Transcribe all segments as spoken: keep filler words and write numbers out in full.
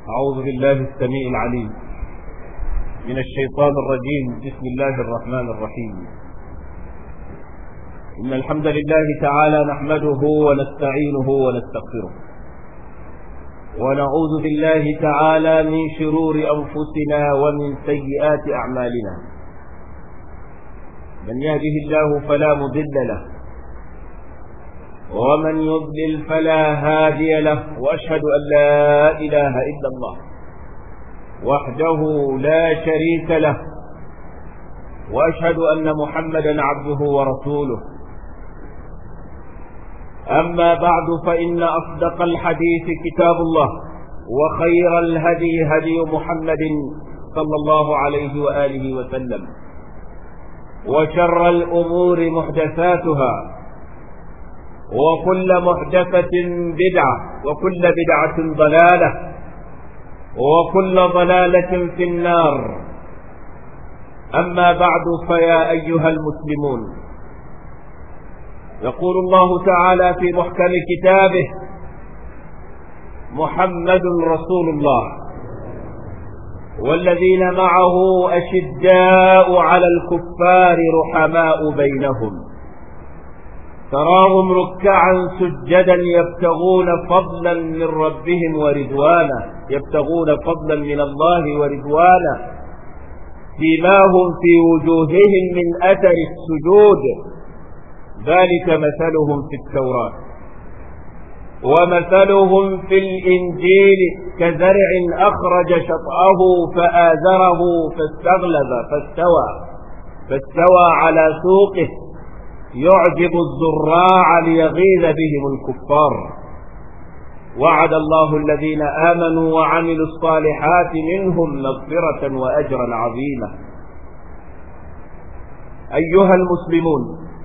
أعوذ بالله السميع العليم من الشيطان الرجيم. بسم الله الرحمن الرحيم. إن الحمد لله تعالى نحمده ونستعينه ونستغفره، ونعوذ بالله تعالى من شرور أنفسنا ومن سيئات أعمالنا. من يهده الله فلا مضل له، ومن يضلل فلا هادي له، وأشهد أن لا إله إلا الله وحده لا شريك له، وأشهد أن محمدا عبده ورسوله. أما بعد، فإن أصدق الحديث كتاب الله، وخير الهدي هدي محمد صلى الله عليه وآله وسلم، وشر الأمور محدثاتها، وكل محدثة بدعة، وكل بدعة ضلالة، وكل ضلالة في النار. أما بعد، فيا أيها المسلمون، يقول الله تعالى في محكم كتابه: محمد رسول الله والذين معه أشداء على الكفار رحماء بينهم، تراهم ركعا سجدا يبتغون فضلا من ربهم ورضوانا يبتغون فضلا من الله ورضوانا سيماهم في وجوههم من أثر السجود، ذلك مثلهم في التوراة ومثلهم في الإنجيل كزرع أخرج شطأه فآزره فاستغلظ فاستوى فاستوى على سوقه يعجب الزراع ليغيظ بهم الكفار. وعد الله الذين آمنوا وعملوا الصالحات منهم مغفرة وأجرا عظيما. أيها المسلمون،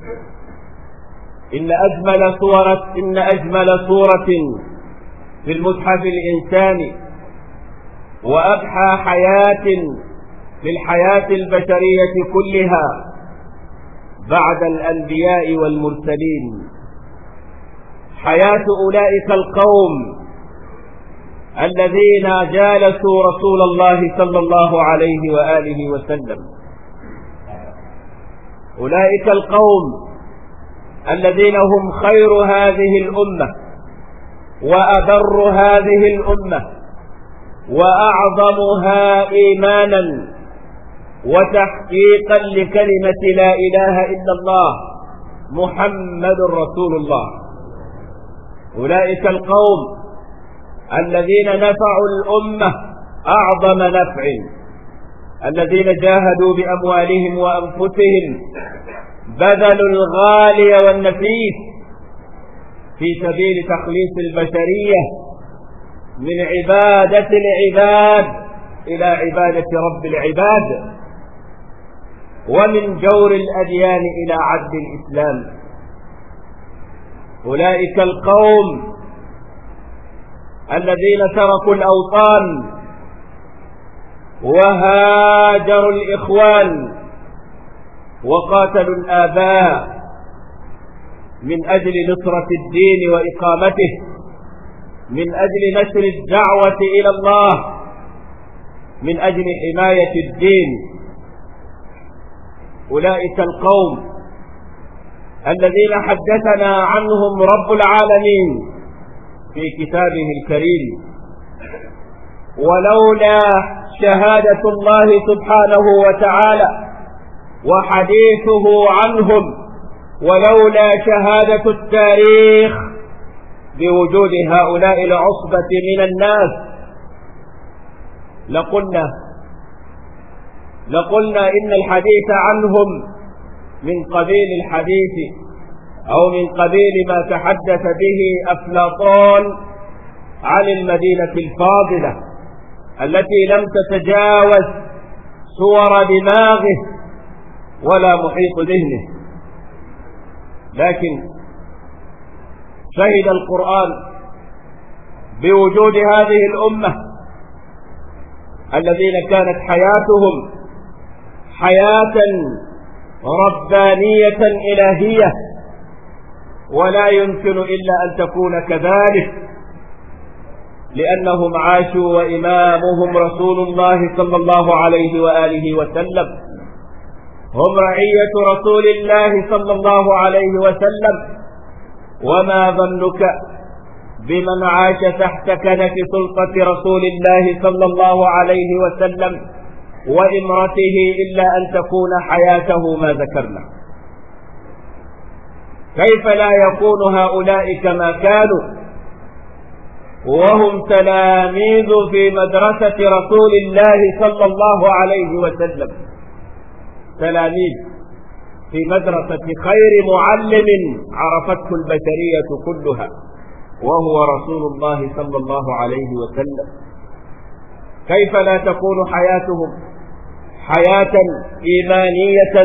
إن أجمل صورة إن أجمل صورة في المصحف الإنساني وأبحى حياة في الحياة البشرية كلها بعد الأنبياء والمرسلين حياة أولئك القوم الذين جالسوا رسول الله صلى الله عليه وآله وسلم. أولئك القوم الذين هم خير هذه الأمة وأبر هذه الأمة وأعظمها إيمانا وتحقيقا لكلمة لا إله إلا الله محمد رسول الله. أولئك القوم الذين نفعوا الأمة أعظم نفع، الذين جاهدوا بأموالهم وأنفسهم، بذلوا الغالي والنفيس في سبيل تخليص البشرية من عبادة العباد إلى عبادة رب العباد، ومن جور الأديان إلى عدل الإسلام. أولئك القوم الذين تركوا الأوطان وهاجروا الإخوان وقاتلوا الآباء من أجل نصرة الدين وإقامته، من أجل نشر الدعوة إلى الله، من أجل حماية الدين. أولئك القوم الذين حدثنا عنهم رب العالمين في كتابه الكريم. ولولا شهادة الله سبحانه وتعالى وحديثه عنهم، ولولا شهادة التاريخ بوجود هؤلاء العصبة من الناس، لقلنا لقلنا إن الحديث عنهم من قبيل الحديث أو من قبيل ما تحدث به أفلاطون عن المدينة الفاضلة التي لم تتجاوز صور دماغه ولا محيط ذهنه. لكن شهد القرآن بوجود هذه الأمة الذين كانت حياتهم حياة ربانية إلهية، ولا يمكن إلا أن تكون كذلك. لأنهم عاشوا وإمامهم رسول الله صلى الله عليه وآله وسلم، هم رعية رسول الله صلى الله عليه وسلم. وما ظنك بمن عاش تحت كنف سلطة رسول الله صلى الله عليه وسلم وإمرته إلا أن تكون حياته ما ذكرنا؟ كيف لا يكون هؤلاء كما كانوا وهم تلاميذ في مدرسة رسول الله صلى الله عليه وسلم، تلاميذ في مدرسة خير معلم عرفته البشرية كلها وهو رسول الله صلى الله عليه وسلم. كيف لا تكون حياتهم حياة إيمانية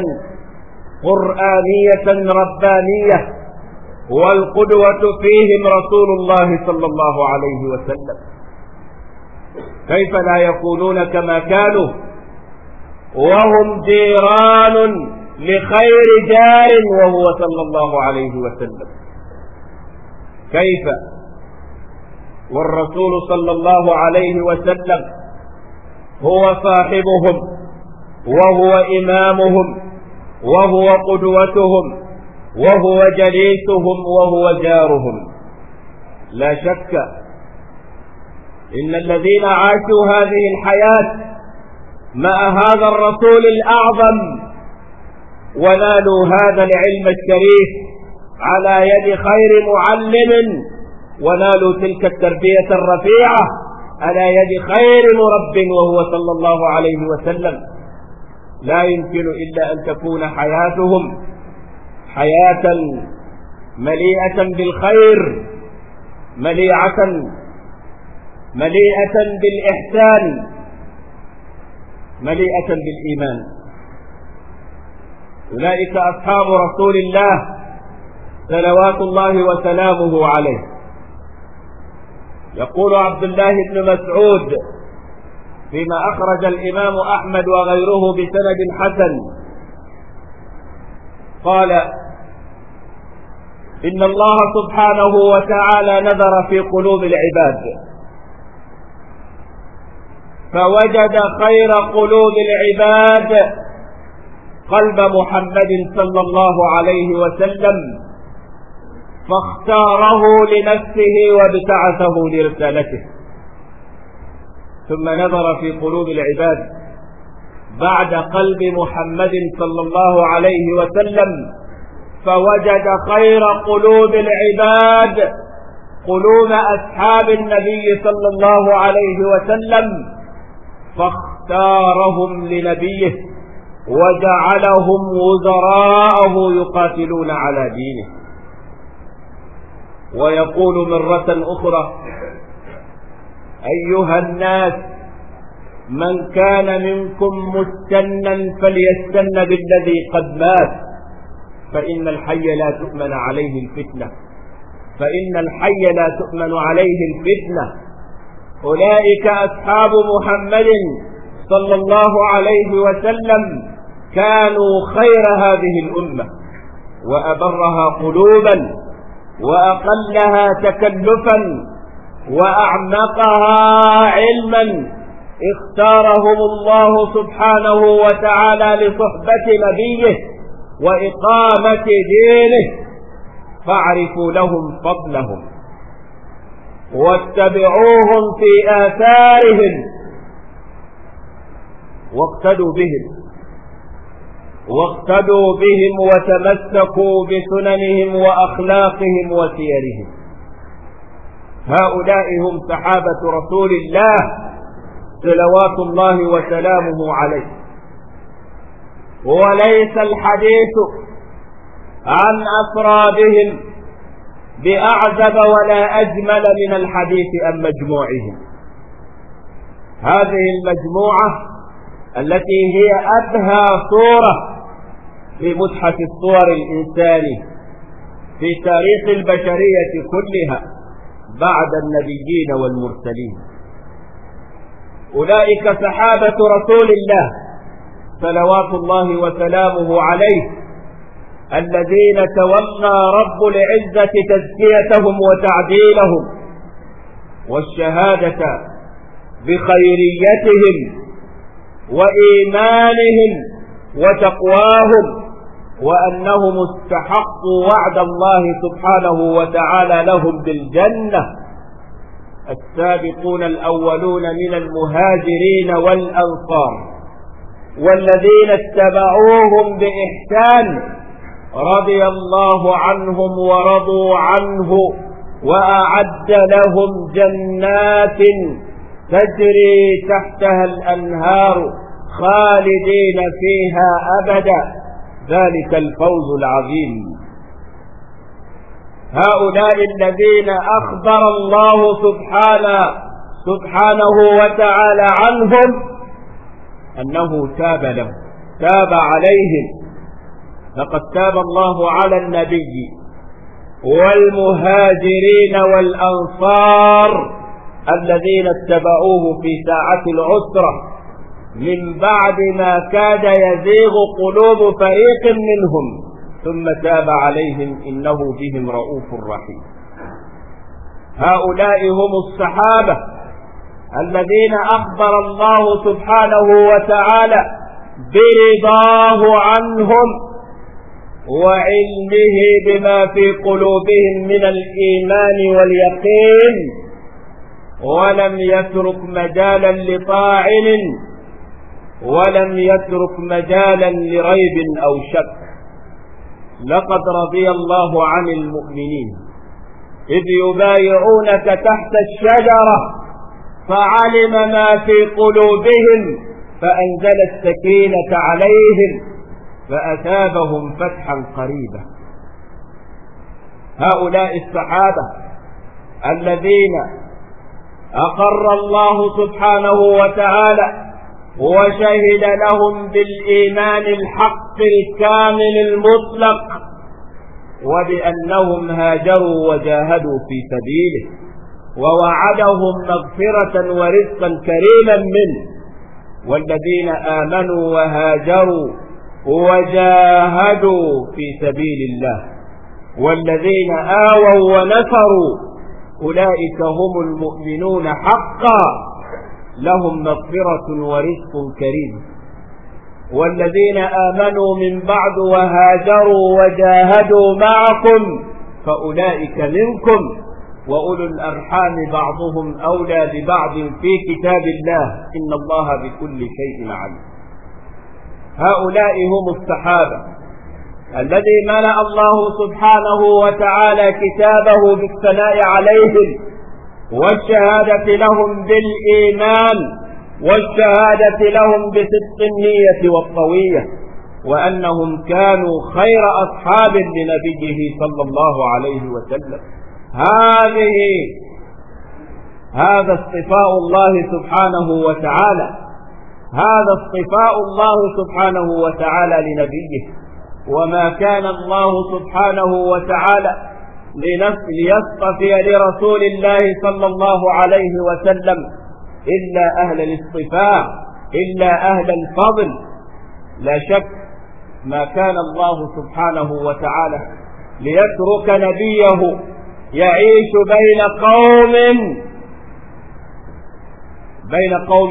قرآنية ربانية والقدوة فيهم رسول الله صلى الله عليه وسلم؟ كيف لا يكونون كما كانوا وهم جيران لخير جار وهو صلى الله عليه وسلم؟ كيف والرسول صلى الله عليه وسلم هو صاحبهم وهو إمامهم وهو قدوتهم وهو جليسهم وهو جارهم؟ لا شك إن الذين عاشوا هذه الحياة مع هذا الرسول الأعظم ونالوا هذا العلم الشريف على يد خير معلم ونالوا تلك التربية الرفيعة على يد خير مرب وهو صلى الله عليه وسلم، لا يمكن إلا أن تكون حياتهم حياة مليئة بالخير، مليئة مليئة بالإحسان، مليئة بالإيمان. أولئك أصحاب رسول الله صلوات الله وسلامه عليه. يقول عبد الله بن مسعود فيما أخرج الإمام أحمد وغيره بسند حسن قال: إن الله سبحانه وتعالى نظر في قلوب العباد فوجد خير قلوب العباد قلب محمد صلى الله عليه وسلم فاختاره لنفسه وابتعثه لرسالته. ثم نظر في قلوب العباد بعد قلب محمد صلى الله عليه وسلم فوجد خير قلوب العباد قلوب أصحاب النبي صلى الله عليه وسلم فاختارهم لنبيه وجعلهم وزراءه يقاتلون على دينه. ويقول مرة أخرى: أيها الناس، من كان منكم مستنا فليستن بالذي قد مات فإن الحي لا تؤمن عليه الفتنة فإن الحي لا تؤمن عليه الفتنة. أولئك أصحاب محمد صلى الله عليه وسلم كانوا خير هذه الأمة وأبرها قلوبا وأقلها تكلفا وأعمقها علما. اختارهم الله سبحانه وتعالى لصحبة نبيه وإقامة دينه، فاعرفوا لهم فضلهم واتبعوهم في آثارهم واقتدوا بهم واقتدوا بهم وتمسكوا بسننهم وأخلاقهم وسيرهم. هؤلاء هم صحابة رسول الله صلوات الله وسلامه عليه. وليس الحديث عن أفرادهم بأعزب ولا أجمل من الحديث عن مجموعهم. هذه المجموعة التي هي أبهى صورة في متحف الصور الإنساني في تاريخ البشرية كلها بعد النبيين والمرسلين. أولئك صحابة رسول الله صلوات الله وسلامه عليه الذين تولى رب العزة تزكيتهم وتعديلهم والشهادة بخيريتهم وإيمانهم وتقواهم، وأنهم استحقوا وعد الله سبحانه وتعالى لهم بالجنة. السابقون الأولون من المهاجرين والأنصار والذين اتبعوهم بإحسان رضي الله عنهم ورضوا عنه، وأعد لهم جنات تجري تحتها الأنهار خالدين فيها أبدا، ذلك الفوز العظيم. هؤلاء الذين أخبر الله سبحانه سبحانه وتعالى عنهم أنه تاب لهم، تاب عليهم. لقد تاب الله على النبي والمهاجرين والأنصار الذين اتبعوه في ساعة العسرة من بعد ما كاد يزيغ قلوب فريق منهم، ثم تاب عليهم إنه بهم رؤوف رحيم. هؤلاء هم الصحابة الذين أخبر الله سبحانه وتعالى برضاه عنهم وعلمه بما في قلوبهم من الإيمان واليقين، ولم يترك مجالا لطاعن ولم يترك مجالا لريب أو شك. لقد رضي الله عن المؤمنين إذ يبايعونك تحت الشجرة فعلم ما في قلوبهم فأنزل السكينة عليهم فأثابهم فتحا قريبا. هؤلاء الصحابة الذين أقر الله سبحانه وتعالى وشهد لهم بالإيمان الحق الكامل المطلق، وبأنهم هاجروا وجاهدوا في سبيله، ووعدهم مغفرة ورزقا كريما منه. والذين آمنوا وهاجروا وجاهدوا في سبيل الله والذين آووا ونصروا أولئك هم المؤمنون حقا، لهم مغفرة ورزق كريم. والذين آمنوا من بعد وهاجروا وجاهدوا معكم فأولئك منكم وأولو الأرحام بعضهم أولى ببعض في كتاب الله إن الله بكل شيء عليم. هؤلاء هم الصحابة الذي ملأ الله سبحانه وتعالى كتابه بالثناء عليهم والشهادة لهم بالإيمان والشهادة لهم بصدق النية والطوية، وأنهم كانوا خير أصحاب لنبيه صلى الله عليه وسلم. هذه هذا اصطفاء الله سبحانه وتعالى هذا اصطفاء الله سبحانه وتعالى لنبيه. وما كان الله سبحانه وتعالى ليصطفي لرسول الله صلى الله عليه وسلم إلا أهل الاصطفاء، إلا أهل الفضل. لا شك ما كان الله سبحانه وتعالى ليترك نبيه يعيش بين قوم بين قوم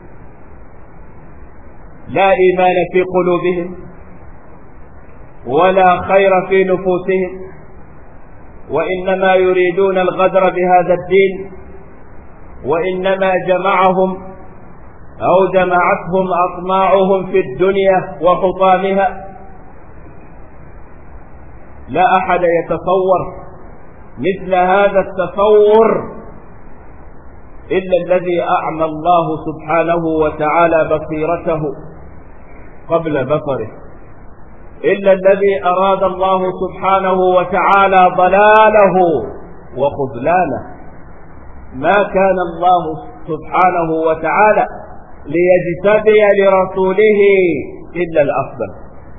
لا إيمان في قلوبهم ولا خير في نفوسهم، وإنما يريدون الغدر بهذا الدين، وإنما جمعهم أو جمعتهم أطماعهم في الدنيا وحطامها. لا أحد يتصور مثل هذا التصور إلا الذي أعمى الله سبحانه وتعالى بصيرته قبل بصره، إلا الذي أراد الله سبحانه وتعالى ضلاله وخذلانه. ما كان الله سبحانه وتعالى ليجتبي لرسوله إلا الأفضل.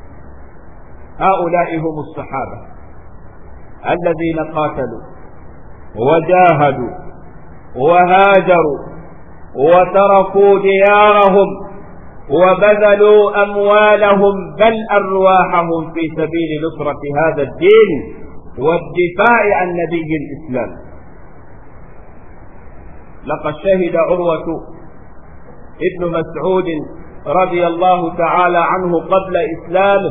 هؤلاء هم الصحابة الذين قاتلوا وجاهدوا وهاجروا وتركوا ديارهم وبذلوا أموالهم بل أرواحهم في سبيل نصرة هذا الدين والدفاع عن نبي الإسلام. لقد شهد عروة ابن مسعود رضي الله تعالى عنه قبل إسلامه،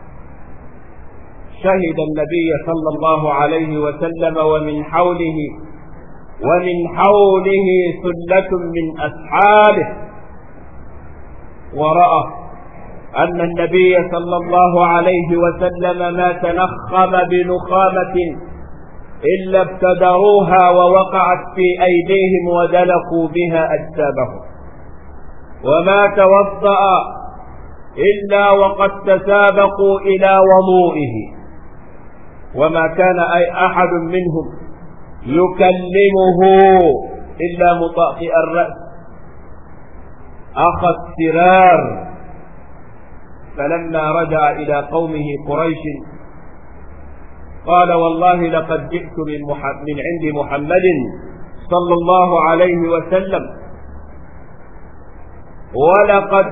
شهد النبي صلى الله عليه وسلم ومن حوله ومن حوله ثلة من أصحابه، ورأى أن النبي صلى الله عليه وسلم ما تنخم بنخامة إلا ابتدروها ووقعت في أيديهم ودلقوا بها أجسابهم، وما توضأ إلا وقد تسابقوا إلى وضوئه، وما كان أي أحد منهم يكلمه إلا مطأطئ الرأس أخذ السرار. فلما رجع إلى قومه قريش قال: والله لقد جئت من, من عند محمد صلى الله عليه وسلم، ولقد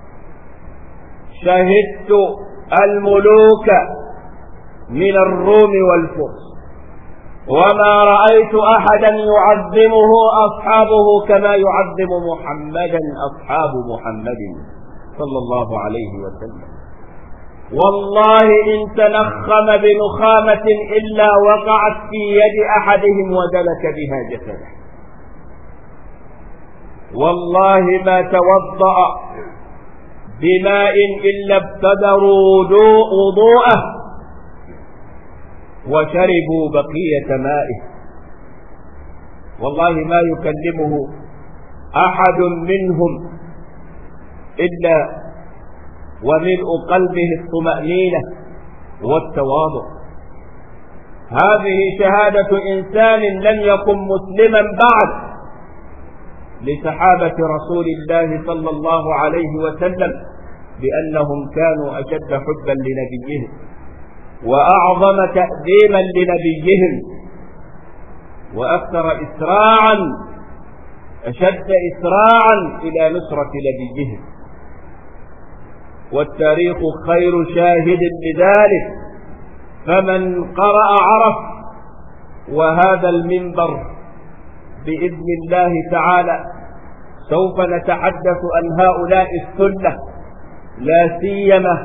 شهدت الملوك من الروم والفرس، وما رأيت أحدا يعظمه أصحابه كما يعظم محمدا أصحاب محمد صلى الله عليه وسلم. والله إن تنخم بنخامة إلا وقعت في يد أحدهم ودلك بها جسده، والله ما توضأ بماء إلا ابتدروا وضوءه وشربوا بقية مائه، والله ما يكلمه أحد منهم إلا وملء قلبه الطمأنينة والتواضع. هذه شهادة إنسان لم يكن مسلما بعد لصحابة رسول الله صلى الله عليه وسلم بأنهم كانوا أشد حبا لنبيهم وأعظم تأديما لنبيهم وأكثر إسراعا أشد إسراعا إلى نصرة نبيهم، والتاريخ خير شاهد لذلك، فمن قرأ عرف. وهذا المنبر بإذن الله تعالى سوف نتحدث عن هؤلاء الثلة، لا سيما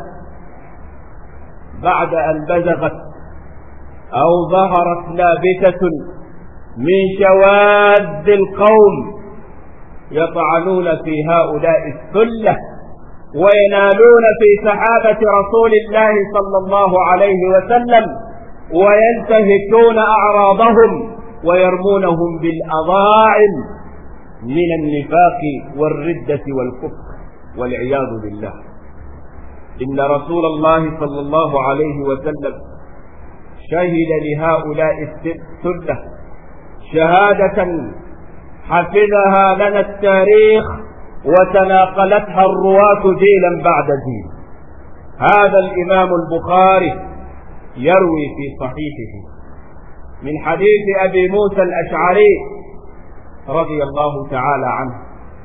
بعد أن بزغت أو ظهرت لابسة من شواذ القوم يطعنون في هؤلاء الثلة وينالون في سحابة رسول الله صلى الله عليه وسلم وينتهكون أعراضهم ويرمونهم بالأضاعم من النفاق والردة والكفر والعياذ بالله. إن رسول الله صلى الله عليه وسلم شهد لهؤلاء الثلة شهادة حفظها لنا التاريخ وتناقلتها الرواة جيلا بعد جيل. هذا الإمام البخاري يروي في صحيحه من حديث أبي موسى الأشعري رضي الله تعالى عنه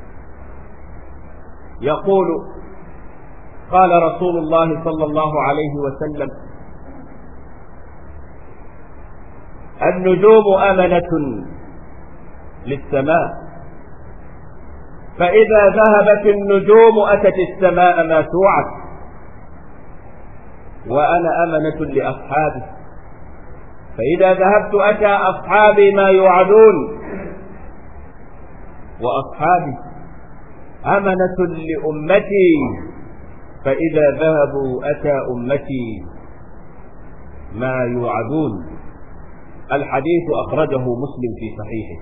يقول: قال رسول الله صلى الله عليه وسلم: النجوم أمنة للسماء، فإذا ذهبت النجوم أتت السماء ما توعد، وأنا أمنة لأصحابي، فإذا ذهبت أتى أصحابي ما يوعدون، وأصحابي أمنة لأمتي، فإذا ذهبوا أتى أمتي ما يوعدون. الحديث أخرجه مسلم في صحيحه.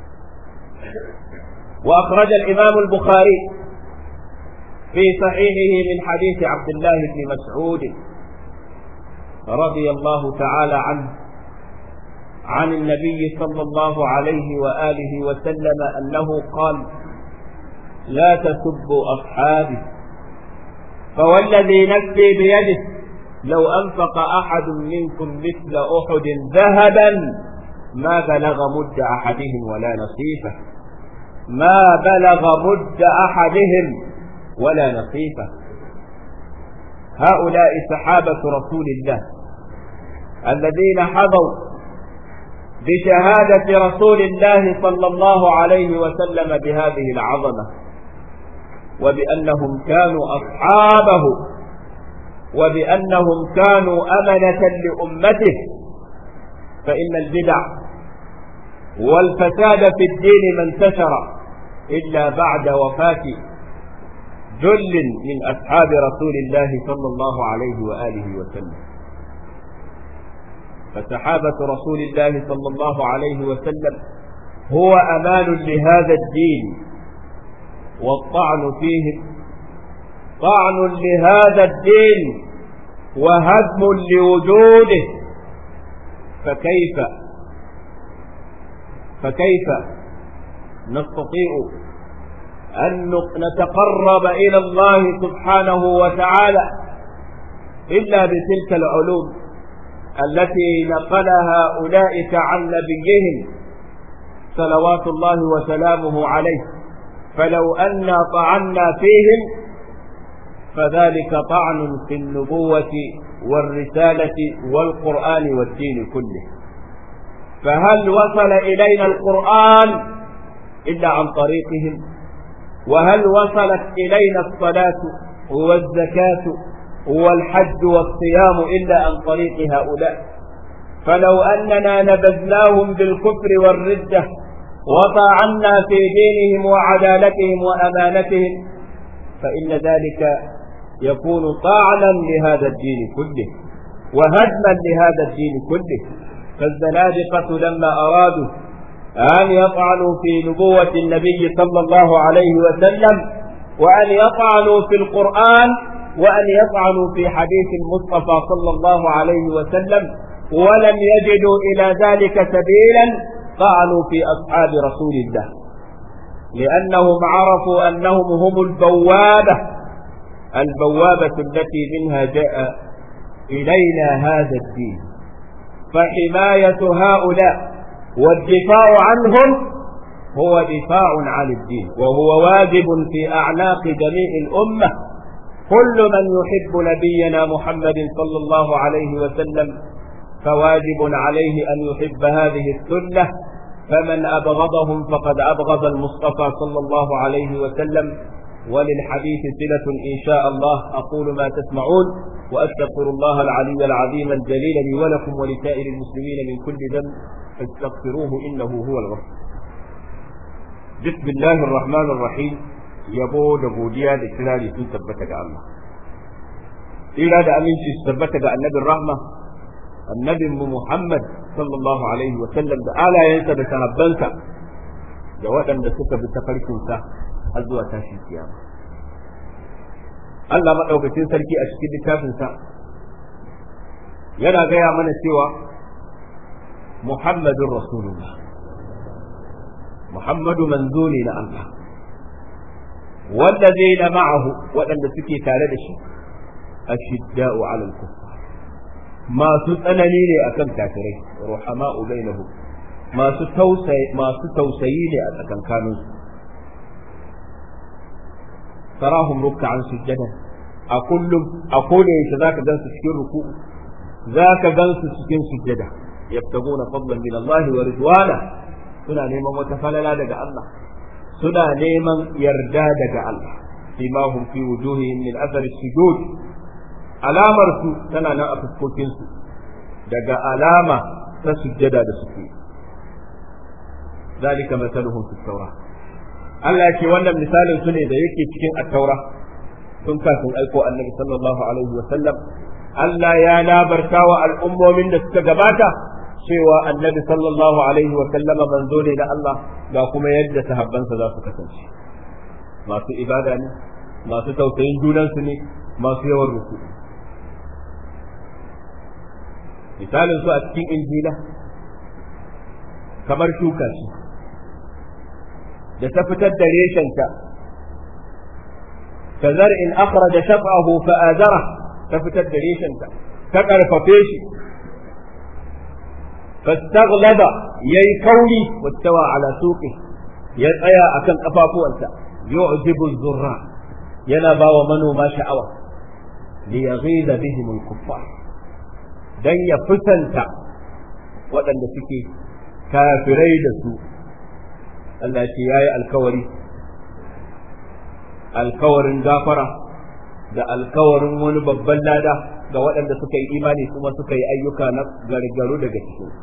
وأخرج الإمام البخاري في صحيحه من حديث عبد الله بن مسعود رضي الله تعالى عنه عن النبي صلى الله عليه وآله وسلم أنه قال: لا تسبوا أصحابي، فوالذي نفسي بيده لو أنفق أحد منكم مثل أحد ذهبا ما بلغ مد أحدهم ولا نصيفه، ما بلغ مد أحدهم ولا نصيفه. هؤلاء صحابة رسول الله الذين حظوا بشهادة رسول الله صلى الله عليه وسلم بهذه العظمة، وبأنهم كانوا أصحابه، وبأنهم كانوا أمنة لأمته. فإن البدع والفساد في الدين ما انتشر إلا بعد وفاة جل من أصحاب رسول الله صلى الله عليه وآله وسلم. فصحابة رسول الله صلى الله عليه وسلم هو أمان لهذا الدين، والطعن فيهم طعن لهذا الدين وهدم لوجوده. فكيف فكيف نستطيع أن نتقرب إلى الله سبحانه وتعالى إلا بتلك العلوم التي نقلها أولئك عن نبيهم صلوات الله وسلامه عليه؟ فلو أن طعنا فيهم فذلك طعن في النبوة والرسالة والقرآن والدين كله. فهل وصل إلينا القرآن إلا عن طريقهم؟ وهل وصلت إلينا الصلاة والزكاة والحج والصيام إلا عن طريق هؤلاء؟ فلو أننا نبذناهم بالكفر والردة وطعنا في دينهم وعدالتهم وأمانتهم فإن ذلك يكون طعنا لهذا الدين كله وهدما لهذا الدين كله. فالزنادقة لما أرادوا أن يطعنوا في نبوة النبي صلى الله عليه وسلم وأن يطعنوا في القرآن وأن يطعنوا في حديث المصطفى صلى الله عليه وسلم ولم يجدوا إلى ذلك سبيلا طعنوا في أصحاب رسول الله، لأنهم عرفوا أنهم هم البوابة البوابة التي منها جاء إلينا هذا الدين. فحماية هؤلاء والدفاع عنهم هو دفاع عن الدين، وهو واجب في أعناق جميع الأمة. كل من يحب نبينا محمد صلى الله عليه وسلم فواجب عليه أن يحب هذه السنة، فمن أبغضهم فقد أبغض المصطفى صلى الله عليه وسلم. وللحديث صلة إن شاء الله. أقول ما تسمعون وأستغفر الله العلي العظيم الجليل لي ولكم ولسائر المسلمين من كل ذنب فاستغفروه إنه هو الغفور. بسم الله الرحمن الرحيم. yabo da godiya da kirari sun tabbata ga Allah, tsira da aminci su tabbata ga annabin rahma annabin mu Muhammad sallallahu alaihi wa sallam da alayensa da sahabbansa da waɗanda suka bi tafarkinsa har zuwa tashin kiyama. Allah madaukakin sarki a cikin littafinsa yana gaya mana cewa Muhammadur Rasulullah, Muhammadu manzo ne na Allah, والذين معه وأن سكي تاردش الشداء على الكفار ما ستنني أكم كافرين رحماء بينهم ما ستوسي ما ستوسيين أكم كانوا تراهم ركعا سجدا أقول أقول إيش ذاك جنس سكين ركوع ذاك جنس سكين سجدا يبتغون فضلا من الله ورضوانا سنة نيمان وتفللا لدى الله suna neman yarda daga Allah. Fima hum fi wujuhihim min athar as-sujud, alamar su tana nan a fuskokin su daga alama ta sujjada da suke. Zalika masaluhum fi at-taurah. Allah ya ce wannan misalin su ne da yake cikin at-taurah tun kafin aiko Annabi sallallahu alaihi wa sallam. Allah ya labarta wa al'ummomin da suka gabata cewa Annabi sallallahu alaihi wa sallama manzo ne da Allah, ga kuma yadda sahabbansa za su kasance masu ibada ne, masu tausayin junansu ne, masu yawan ruku. misalin su a cikin injila kamar shuka ce da ta fitar da reshenta ka zar'in akhraja shaf'ahu fa azara, ta fitar da reshenta ta karfafe shi فاستغلب يي كوري واستوى على سوقه يتأيى أكن أفافوانسا يعجب الزراع ينبا ومنو ما شعوى ليغيظ بهم الكفار دن يفتنت وأن سكي kafirai da su Allah ce yayi alkawari alkawarin gafara da alkawarin wani babban lada ga waɗanda suka yi imani kuma suka yi ayyuka na gargaru daga cikin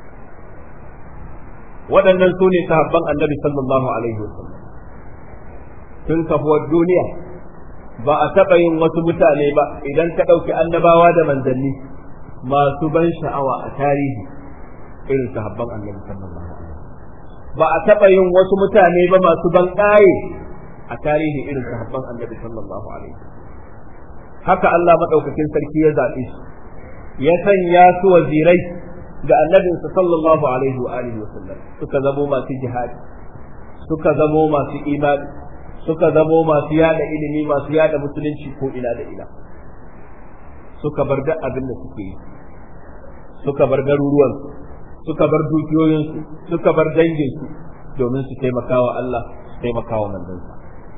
waɗannan su ne sahabban annabi sallallahu alaihi wasallam tun kafuwar duniya ba a taɓa yin wasu mutane ba idan ka ɗauki annabawa da manzanni masu ban sha'awa a tarihi irin sahabban annabi sallallahu alaihi wasallam ba a taɓa yin wasu mutane ba masu ban ƙaye a tarihi irin sahabban annabi sallallahu alaihi wasallam haka Allah madaukakin sarki ya zaɓe su ya sanya su wazirai ga annabinsa sallallahu alaihi wa alihi wasallam suka zamo masu jihadi suka zamo masu imani suka zamo masu yada ilimi masu yada musulunci ko ina da ina suka bar da abin da suke yi suka bar garuruwansu suka bar dukiyoyinsu suka bar danginsu domin su taimakawa Allah su taimakawa manzansa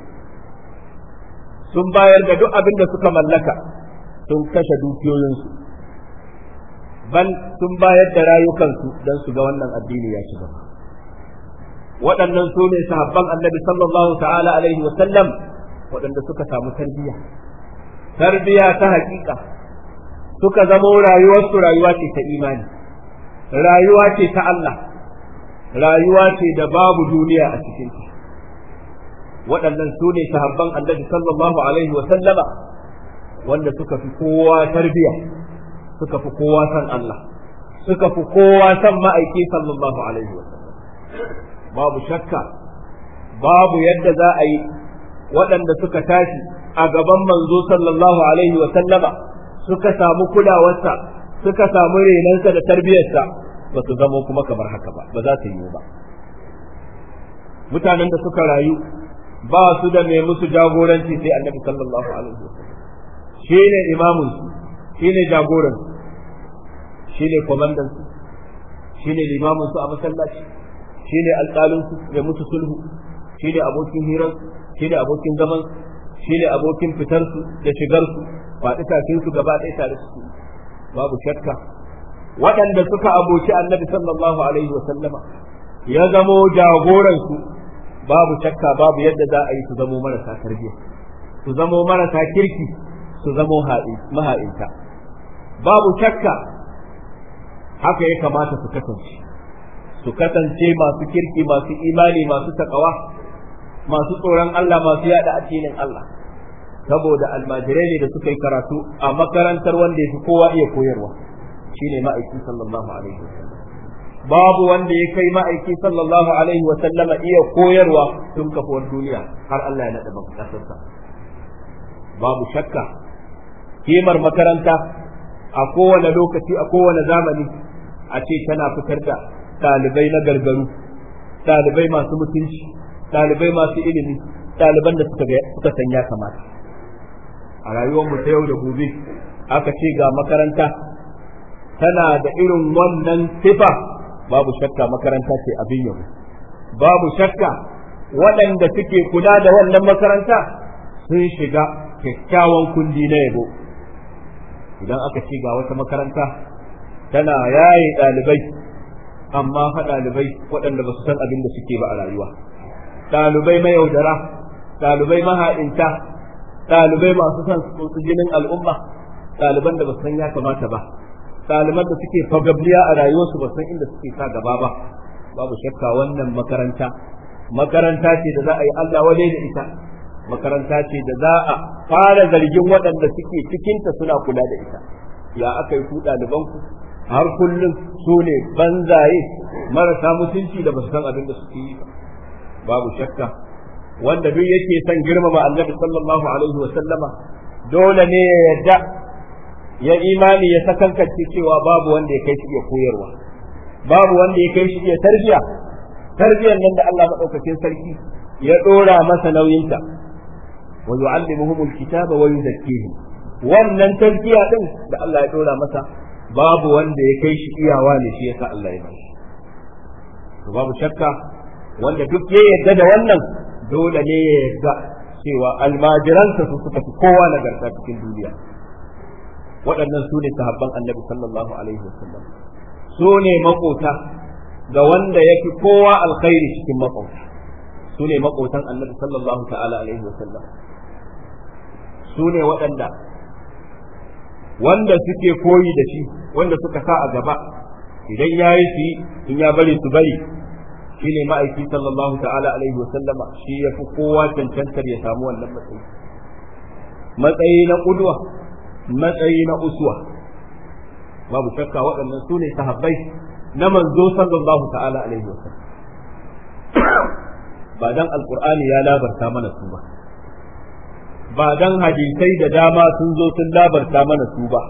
sun bayar da duk abin da suka mallaka sun kashe dukiyoyinsu bal sun bayar da rayukansu don su ga wannan addini ya ci gaba waɗannan su ne sahabban annabi sallallahu ta'ala alaihi wa sallam waɗanda suka samu tarbiyya tarbiyya ta haƙiƙa suka zama rayuwarsu rayuwa ce ta imani rayuwa ce ta Allah rayuwa ce da babu duniya a cikinta waɗannan su ne sahabban annabi sallallahu alaihi wa sallama wanda suka fi kowa tarbiya suka fi kowa san Allah suka fi kowa san ma'aiki sallallahu alaihi wa sallam babu shakka babu yadda za a yi waɗanda suka tashi a gaban manzo sallallahu alaihi wa sallama suka samu kulawarsa suka samu renansa da tarbiyarsa ba su zamo kuma kamar haka ba ba za su yi ba mutanen da suka rayu ba su da mai musu jagoranci sai annabi sallallahu alaihi wasallam shine imamun su shine jagoran shine komandan su shine limamin su a masallaci shine alƙalin su mai musu sulhu shine abokin hirar shine abokin zaman shine abokin fitar su da shigar su faɗi tashin su gaba ɗaya tare su babu shakka waɗanda suka aboci annabi sallallahu alaihi wasallama ya zamo jagoran su babu shakka babu yadda za a yi su zamo marasa tarbiyya su zamo marasa kirki su zamo maha'inta babu shakka haka ya kamata su kasance su kasance masu kirki masu imani masu takawa masu tsoron Allah masu yada addinin Allah saboda almajirai ne da suka yi karatu a makarantar wanda ya fi kowa iya koyarwa shine ma'aiki sallallahu alaihi wasallam babu wanda ya kai ma'aiki sallallahu alaihi wa sallama iya koyarwa tun kafuwar duniya har Allah ya nada kasarsa babu shakka kimar makaranta a kowane lokaci a kowane zamani a ce tana fitar da ɗalibai na gargaru ɗalibai masu mutunci ɗalibai masu ilimi ɗaliban da suka suka san ya kamata a rayuwar mu ta yau da gobe aka ce ga makaranta tana da irin wannan sifa babu shakka makaranta ce abin yabo babu shakka waɗanda suke kula da wannan makaranta sun shiga kyakkyawan kundi na yabo idan aka ce ga wata makaranta tana yaye ɗalibai amma fa ɗalibai waɗanda ba su san abin da suke ba a rayuwa ɗalibai mayaudara ɗalibai maha'inta ɗalibai masu son su jinin al'umma ɗaliban da ba su san ya kamata ba ɗaliban da suke fagabliya a rayuwarsu ba san inda suke sa gaba ba babu shakka wannan makaranta makaranta ce da za a yi Allah wadai da ita makaranta ce da za a fara zargin waɗanda suke cikinta suna kula da ita ya aka yi ku ɗalibanku har kullum su ne banzaye marasa mutunci da ba su san abin da suke yi ba babu shakka wanda duk yake son girmama annabi sallallahu alaihi wa sallama dole ne ya yarda ya imani ya sakankance cewa babu wanda ya kai shi iya koyarwa babu wanda ya kai shi iya tarbiya tarbiyar nan da Allah madaukakin sarki ya dora masa nauyinta wa yu'allimuhumul kitaba wa yuzakkihim wannan tarbiya din da Allah ya dora masa babu wanda ya kai shi iyawa ne shi yasa Allah ya bashi to babu shakka wanda duk ya yarda da wannan dole ne ya yarda cewa almajiransa su suka fi kowa nagarta cikin duniya waɗannan su ne sahabban annabi sallallahu alaihi wasallam su ne makota ga wanda yafi kowa alkhairi cikin makota su ne makotan annabi sallallahu ta'ala alaihi wasallam su ne waɗanda wanda suke koyi da shi wanda suka sa a gaba idan ya yi su in ya bari su bari shi ne ma'aiki sallallahu ta'ala alaihi wasallama shi ya fi kowa cancantar ya samu wannan matsayi matsayi na ƙudwa matsayi na uswa babu shakka waɗannan su ne sahabbai na manzo sallallahu ta'ala alaihi wasallam ba dan alqur'ani ya labarta mana su ba ba dan hadisai da dama sun zo sun labarta mana su ba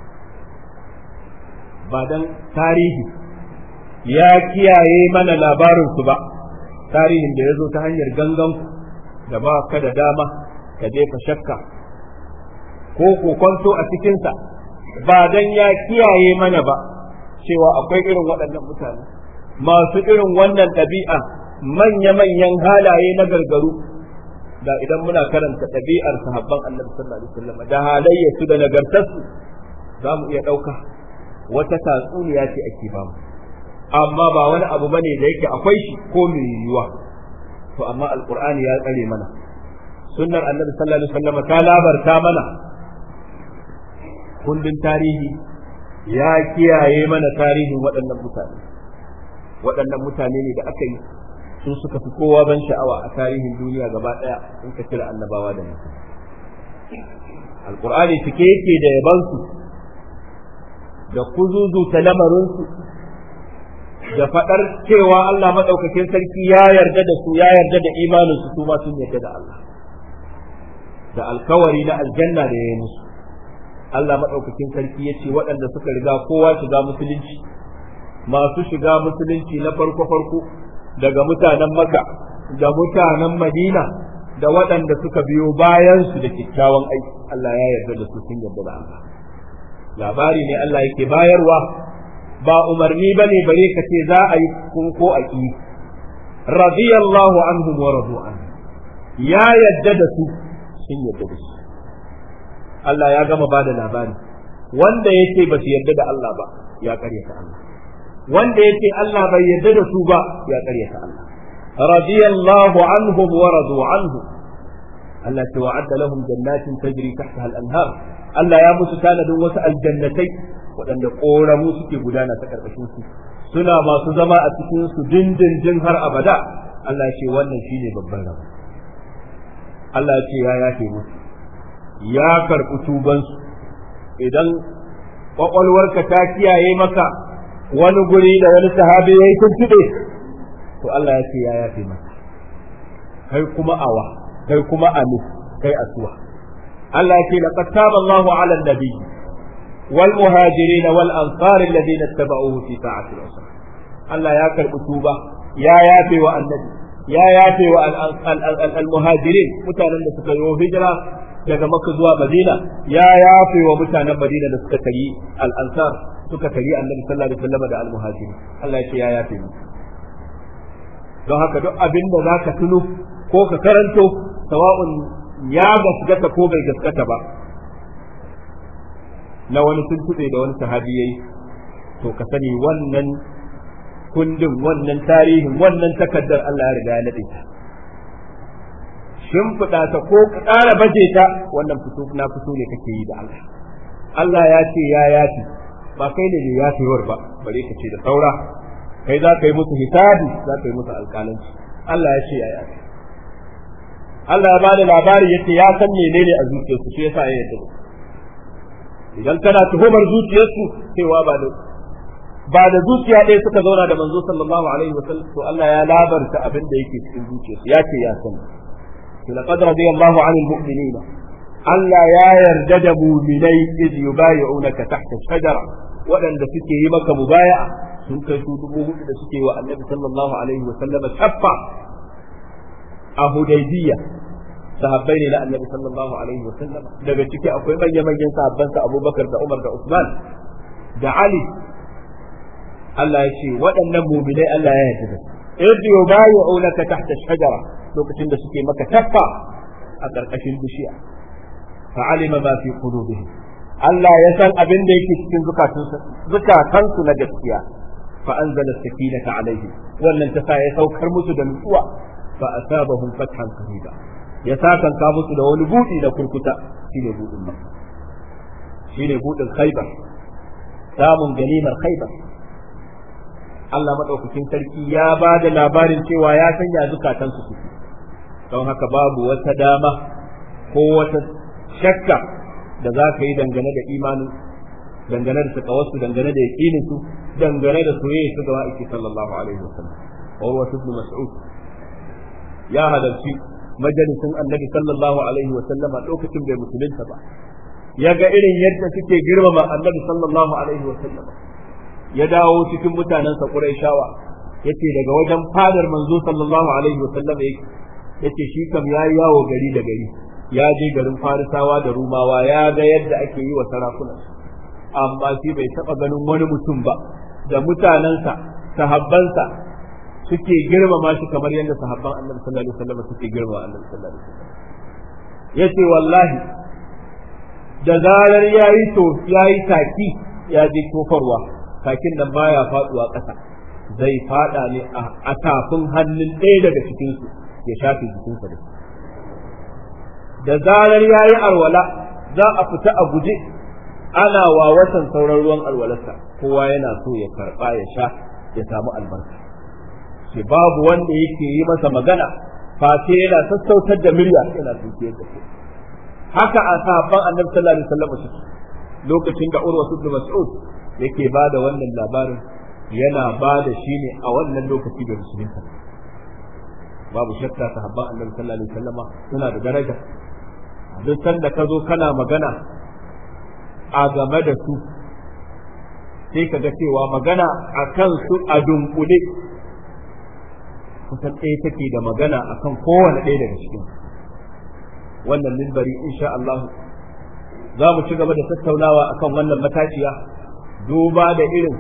ba dan tarihi ya kiyaye mana labarin su ba tarihin da ya zo ta hanyar gangan da ba ka da dama ka jefa shakka ko kokonto a cikinsa ba dan ya kiyaye mana ba cewa akwai irin waɗannan mutane masu irin wannan ɗabi'a manya-manyan halaye na gargaru da idan muna karanta ɗabi'ar sahabban annabi sallallahu alaihi wasallam da halayyarsu da nagartarsu za mu iya ɗauka wata tatsuniya ce ake ba mu amma ba wani abu bane da yake akwai shi ko mai yiwuwa to amma alqur'ani ya tsare mana sunnar annabi sallallahu alaihi wasallam ta labarta mana kundin tarihi ya kiyaye mana tarihin waɗannan mutane waɗannan mutane ne da aka yi su suka fi kowa ban sha'awa a tarihin duniya gaba ɗaya in ka kira annabawa da mutum alqur'ani cike yake da yabansu da kuzuzu ta lamarinsu da faɗar cewa Allah maɗaukakin sarki ya yarda da su ya yarda da imaninsu su ma sun yarda da Allah da alkawari na aljanna da ya yi musu Allah maɗaukakin sarki ya ce waɗanda suka riga kowa shiga musulunci masu shiga musulunci na farko farko daga mutanen Makka da mutanen Madina da waɗanda suka biyo bayan su da kyakkyawan aiki Allah ya yarda da su sun yarda da Allah labari ne Allah yake bayarwa ba umarni bane bare ka ce za a yi ko a ki radiyallahu anhum wa radu anhu ya yarda da su sun yarda da su Allah ya gama bada labari wanda yake ba su yarda da Allah ba ya karyata Allah wanda yake Allah bai yarda da su ba ya karyata Allah radiyallahu anhum wa radu anhu Allah ta wa'adda lahum jannatin tajri tahtaha al-anhar Allah ya musu tanadin wasu aljannatai waɗanda ƙoramu suke gudana ta ƙarƙashin su suna masu zama a cikin su dindindin har abada Allah ya ce wannan shine babban rabo Allah ya ce ya yafe musu ya karɓi tubansu idan ƙwaƙwalwarka ta kiyaye maka wani guri da wani sahabi ya yi tuntuɓe to Allah ya ce ya yafe maka kai kuma awa kai kuma alu kai asuwa Allah ya ce laqad taba Allahu 'ala an-nabi wal muhajirin wal ansar alladhina ittaba'uhu fi sa'ati al-usra Allah ya karɓi tuba ya yafe wa annabi ya yafe wa al-muhajirin mutanen da suka yi hijira daga Makka zuwa Madina ya yafe wa mutanen Madina da suka tari al-ansar suka tari Annabi sallallahu alaihi wasallam da al-muhajirin Allah ya ce ya yafe mu don haka duk abin da zaka tuno ko ka karanto sawa'un ya gaskata ko bai gaskata ba na wani tuntube da wani sahabi yayi to ka sani wannan kundin wannan tarihin wannan takaddar Allah ya riga ya nade ta shimfiɗa ta ko ƙara baje ta wannan fito na fito ne kake yi da Allah Allah ya ce ya yafi ba kai ne mai yafewar ba bare ka ce da saura kai za ka yi musu hisabi za ka yi musu alƙalanci Allah ya ce ya yafi Allah ya ba da labari ya ce ya san menene a zuciyarsu shi yasa ya yarda idan kana tuhumar zuciyarsu cewa ba da ba da zuciya ɗaya suka zauna da manzo sallallahu alaihi wasallam to Allah ya labarta abin da yake cikin zuciyarsu ya ce ya san لقد رضي الله عن المؤمنين ألا يا يردد مؤمني إذ يبايعونك تحت الشجرة وأن سكي مك مبايع سنك شودبوه إذا سكي والنبي صلى الله عليه وسلم شفع أهديبية sahabbai ne na annabi sallallahu alaihi wa sallam daga ciki akwai manyan manyan sahabbansa Abubakar da Umar da Usman da Ali Allah ya ce waɗannan mu'minai Allah ya yarda idh yubayyi'unaka tahta ash-shajara lokacin da suke maka taffa a ƙarƙashin bishiya fa'alima ma fi qulubihim Allah ya san abin da yake cikin zukatunsu zukatansu na gaskiya fa anzala as-sakinata alaihim wannan ta sa ya saukar musu da nutsuwa fa asabahum fathan qariba ya sakan ka musu da wani budi da kurkuta shine budin Makka shine budin Khaybar samun ganimar Khaybar Allah madaukakin sarki ya ba da labarin cewa ya sanya zukatansu su don haka babu wata dama ko wata shakka da za ka yi dangane da imanin dangane da takawarsu dangane da yaƙinin su dangane da soyayya su ga ma'aiki sallallahu alaihi wasallam Urwa ibn Mas'ud ya halarci majalisin Annabi sallallahu alaihi wasallama lokacin bai musulunta ba ya ga irin yadda suke girmama Annabi sallallahu alaihi wasallama ya dawo cikin mutanensa Qurayshawa yace daga wajen fadar manzo sallallahu alaihi wasallama yake yace shi kam yayi yawo gari da gari ya je garin Farisawa da Rumawa ya ga yadda ake yi wa sarakuna amma shi bai taba ganin wani mutum ba da mutanensa sahabbansa suke girmama shi kamar yadda sahabban Annabi sallallahu alaihi wasallam suke girmama Annabi sallallahu alaihi wasallam yace wallahi da zarar yayi to yayi taki ya je tofarwa takin nan baya faduwa ƙasa zai fada ne a tafin hannun ɗaya daga cikin su ya shafe jikinsa da da zarar yayi alwala za a fita a guje ana wawatan sauran ruwan alwalarsa kowa yana so ya karba ya sha ya samu albarka shi babu wanda yake yi masa magana face yana sassautar da murya yana tuke da shi haka a sahabban Annabi sallallahu alaihi wasallam lokacin da Urwa ibn Mas'ud yake bada wannan labarin yana bada shi ne a wannan lokaci da musulunta babu shakka sahabban Annabi sallallahu alaihi wasallam suna da daraja duk sanda ka zo kana magana a game da su sai ka ga cewa magana a kan su a dunkule kusan ɗaya take da magana a kan kowane ɗaya daga cikin wannan mimbari insha Allah za mu ci gaba da tattaunawa akan wannan matashiya duba da irin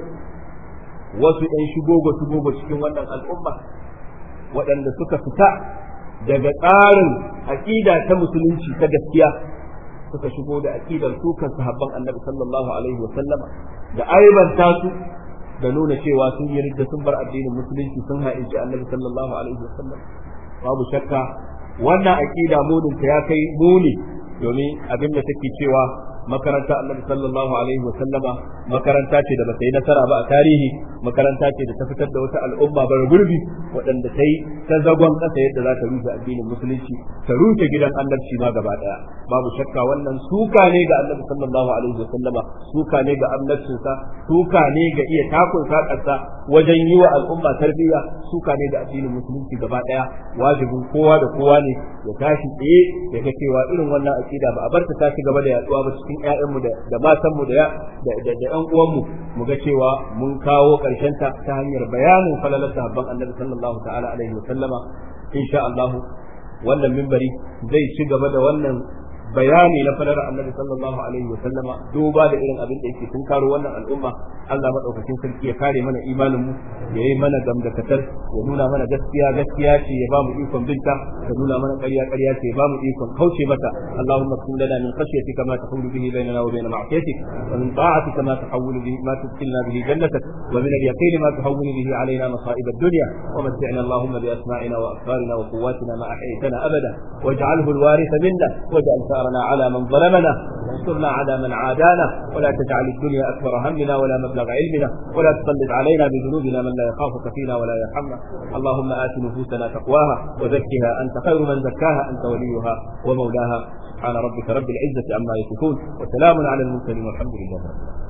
wasu ‘yan shigogo shigogo cikin wannan al'umma waɗanda suka fita daga tsarin aƙida ta musulunci ta gaskiya suka shigo da aqidar su kan sahabban Annabi sallallahu alaihi wa sallama da aibanta su da nuna cewa sun yi ridda sun bar addinin musulunci sun ha'inci Annabi sallallahu alaihi wa sallam babu shakka wannan aqida munin ta ya kai muni domin abin da take cewa makaranta Annabi sallallahu alaihi wa sallama makaranta ce da bata yi nasara ba a tarihi makaranta ce da ta fitar da wata al'umma bar gurbi waɗanda ta yi ta zagon ƙasa yadda za ta rufe addinin musulunci ta rufe gidan annabci ma gaba ɗaya babu shakka wannan suka ne ga Annabi sallallahu alaihi wa sallama suka ne ga annabcinsa suka ne ga iya takun sakarsa wajen yi wa al'umma tarbiyya suka ne ga addinin musulunci gaba ɗaya wajibin kowa da kowa ne ya tashi tsaye ya ga cewa irin wannan aqida ba a bar ta ci gaba da yaduwa ba cikin ƴaƴanmu da da matanmu da da da ƴan uwanmu mu ga cewa mun kawo ƙarshen ta ta hanyar bayanin falalar sahabban Annabi sallallahu ta'ala alaihi wa sallama insha Allah wannan minbari zai ci gaba da wannan bayani na falalar Annabi sallallahu alaihi wa sallama duba da irin abin da yake tun karo wannan al'umma Allah madaukakin sarki ya kare mana imanin mu ya yi mana gamdakatar ya nuna mana gaskiya gaskiya ce ya bamu ikon binta ya nuna mana ƙarya ƙarya ce ya bamu ikon kauce mata Allahumma kun lana min khashyatika ma tahulu bihi bainana wa bain ma'siyatik wa min ta'atika ma tahawwulu bihi ma tudkhilna bihi jannatak wa min al-yaqini ma tahawwulu bihi alaina masa'ib ad-dunya wa mat'ina Allahumma bi asma'ina wa absarina wa quwwatina ma ahyaytana abada waj'alhu al-waritha minna waj'al ثارنا على من ظلمنا وانصرنا على من عادانا ولا تجعل الدنيا أكبر همنا ولا مبلغ علمنا ولا تسلط علينا بذنوبنا من لا يخافك فينا ولا يرحمنا اللهم آت نفوسنا تقواها وزكها أنت خير من زكاها أنت وليها ومولاها سبحان ربك رب العزة عما يصفون وسلام على المرسلين والحمد لله رب العالمين